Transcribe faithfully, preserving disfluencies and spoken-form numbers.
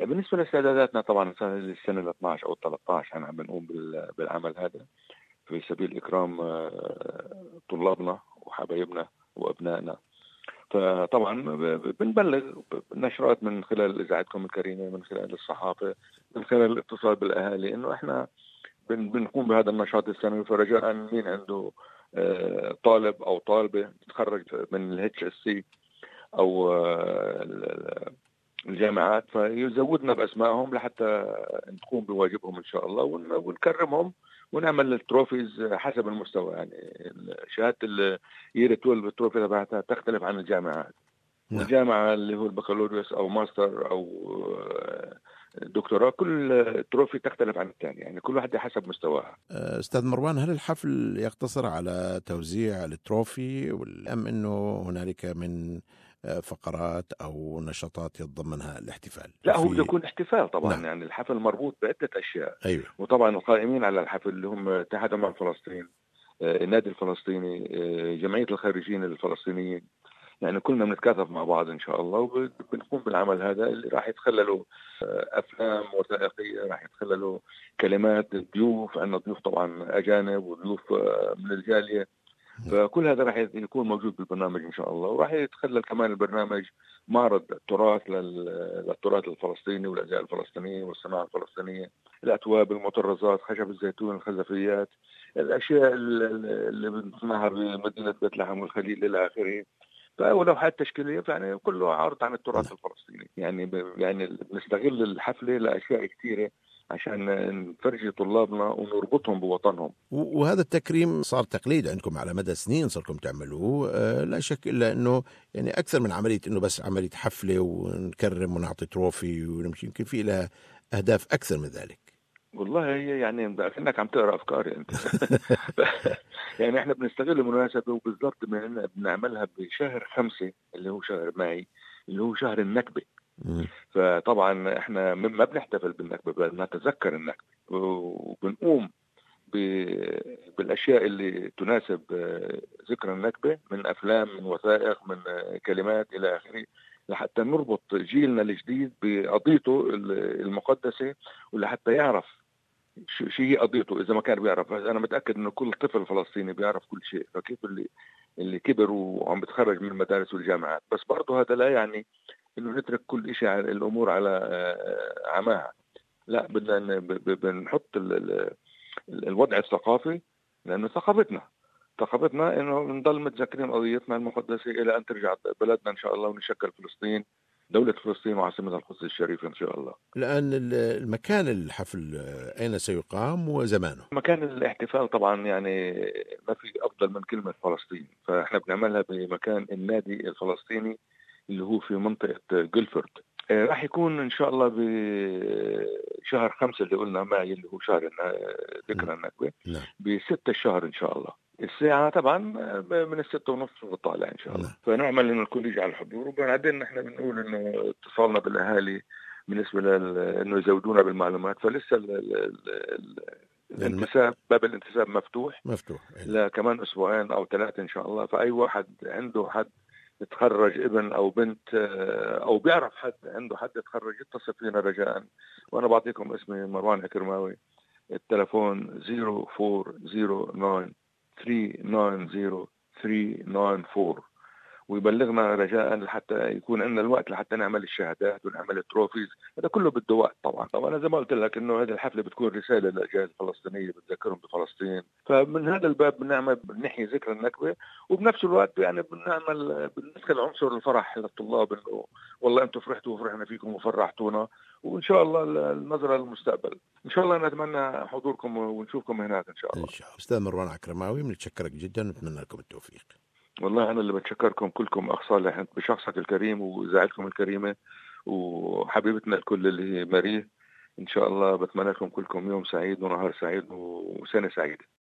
بالنسبة لاستعداداتنا طبعًا السنة الثانية عشرة أو الثالثة عشرة إحنا عم بنقوم بال بالعمل هذا في سبيل إكرام آه، طلابنا وحبايبنا وأبنائنا. فطبعًا ب ب بنبلّغ ب نشرات من خلال إذاعتكم الكريمة، من خلال الصحافة، من خلال الاتصال بالأهالي، إنه إحنا بن بنقوم بهذا النشاط السنوي. فرجاءً مين عنده آآ طالب أو طالبة تتخرّج من الHSC أو آه، ال ال الجامعات، فيزودنا بأسمائهم لحتى نقوم بواجبهم إن شاء الله، ون ونكرّمهم ونعمل التروفيز حسب المستوى. يعني ال شهادة ال year اثناشر التروفي تبعتها تختلف عن الجامعات. نعم. والجامعة اللي هو البكالوريوس أو ماستر أو دكتوراه، كل تروفي تختلف عن الثانية، يعني كل واحدة حسب مستواها. آه، أستاذ مروان، هل الحفل يقتصر على توزيع التروفي أم أنه هنالك من آه، فقرات أو نشاطات يتضمنها الاحتفال لأ، هو بده وفي؟ يكون احتفال طبعًا، نعم. يعني الحفل مربوط بعدة أشياء. أيوه. وطبعًا القائمين على الحفل اللي هم اتحاد أمم فلسطين، آآ النادي الفلسطيني، آآ جمعية الخريجين الفلسطينيين، يعني كلنا بنتكاتف مع بعض إن شاء الله، وبنقوم بالعمل هذا اللي راح يتخلله آه، أفلام وثائقية، راح يتخلله كلمات ضيوف، عندنا ضيوف طبعًا أجانب وضيوف آه، من الجالية. نعم. فكل هذا راح يكون موجود بالبرنامج إن شاء الله، وراح يتخلل كمان البرنامج معرض تراث لل- للتراث الفلسطيني والأزياء الفلسطينية والصناعة الفلسطينية، الأتواب، المطرزات، خشب الزيتون، الخزفيات، الأشياء ال- ال- اللي بنصنعها بمدينة بيت لحم والخليل إلى آخره. ولوحات تشكيلية، يعني كله عرض عن التراث نعم. الفلسطيني. يعني ب... يعني بنستغل الحفلة لأشياء كثيرة عشان نفرجي طلابنا ونربطهم بوطنهم. و- وهذا التكريم صار تقليد عندكم على مدى سنين صرتم تعملوه، آه، لا شك إلا أنه يعني أكثر من عملية أنه بس عملية حفلة ونكرم ونعطي تروفي ونمشي، يمكن في لها أهداف أكثر من ذلك. والله هي يعني كأنك عم تقرا افكاري انت. يعني احنا بنستغل المناسبه، وبالضبط بن- بنعملها بشهر خمسة اللي هو شهر ماي، اللي هو شهر النكبه. مم. فطبعا احنا م- ما بنحتفل بالنكبه، بل نتذكر النكبه، وبنقوم ب- بالاشياء اللي تناسب آه، ذكرى النكبه، من افلام، من وثائق، من آه، كلمات الى اخره، لحتى نربط جيلنا الجديد بقضيته ال- المقدسه، ولحتى يعرف شو شو هي قضيته. اذا ما كان بيعرف، انا متاكد انه كل طفل فلسطيني بيعرف كل شيء، فكيف اللي اللي كبر وعم بتخرج من المدارس والجامعات. بس برضه هذا لا يعني انه نترك كل شيء على الامور على آه، عماها. لا، بدنا ن- ب- ب- بنحط ال- ال- ال- الوضع الثقافي، لانه ثقافتنا ثقافتنا انه نضل متذكرين قضيتنا المقدسه الى ان ترجع بلدنا ان شاء الله، ونشكل فلسطين، دوله فلسطين وعاصمتها القدس الشريفه ان شاء الله. الآن ال- المكان الحفل آه، أين سيقام وزمانه؟ مكان الاحتفال طبعا يعني ما في افضل من كلمه فلسطين، فاحنا بنعملها بمكان النادي الفلسطيني اللي هو في منطقه جولفورد. آه، راح يكون ان شاء الله بشهر خمسة اللي قلنا ماي، اللي هو شهر النا- مم. ذكرى النكبه، نعم. بستة الشهر ان شاء الله. الساعة طبعا من الستة ونص وطالع إن شاء الله. نعم. فنعمل إنه الكل يجي على الحضور، وبعدين نحن بنقول إنه اتصالنا بالأهالي بالنسبة لل إنه يزودونا بالمعلومات. فلسه ال... ال... ال... يعني الانتساب، باب الانتساب مفتوح مفتوح. أي نعم. لكمان أسبوعين أو ثلاثة إن شاء الله. فأي واحد عنده حد يتخرج، ابن أو بنت، آه، أو بيعرف حد عنده حد يتخرج، يتصل فينا رجاء. وأنا بعطيكم اسمي مروان عكرماوي. التلفون صفر أربعة صفر تسعة ثلاثة تسعة صفر ثلاثة تسعة أربعة، ويبلغنا رجاء حتى يكون عندنا الوقت لحتى نعمل الشهادات ونعمل التروفيز. هذا كله بده وقت طبعا. طبعا زي ما قلت لك انه هذه الحفله بتكون رساله للاجيال الفلسطينيه، بتذكرهم بفلسطين. فمن هذا الباب بنعمل بنحيي ذكرى النكبه، وبنفس الوقت يعني بنعمل بندخل عنصر الفرح للطلاب، انه والله انتم فرحتوا وفرحنا فيكم وفرحتونا. وان شاء الله النظره للمستقبل، ان شاء الله نتمنى حضوركم ونشوفكم هناك ان شاء إن الله. شاء الله. أستاذ مروان عكرماوي، بنتشكرك جدا ونتمنى لكم التوفيق. والله أنا اللي بتشكركم كلكم أخ صالح بشخصك الكريم وإذاعتكم الكريمة، وحبيبتنا الكل اللي هي ماريه. إن شاء الله بتمنى لكم كلكم يوم سعيد ونهار سعيد وسنة سعيدة.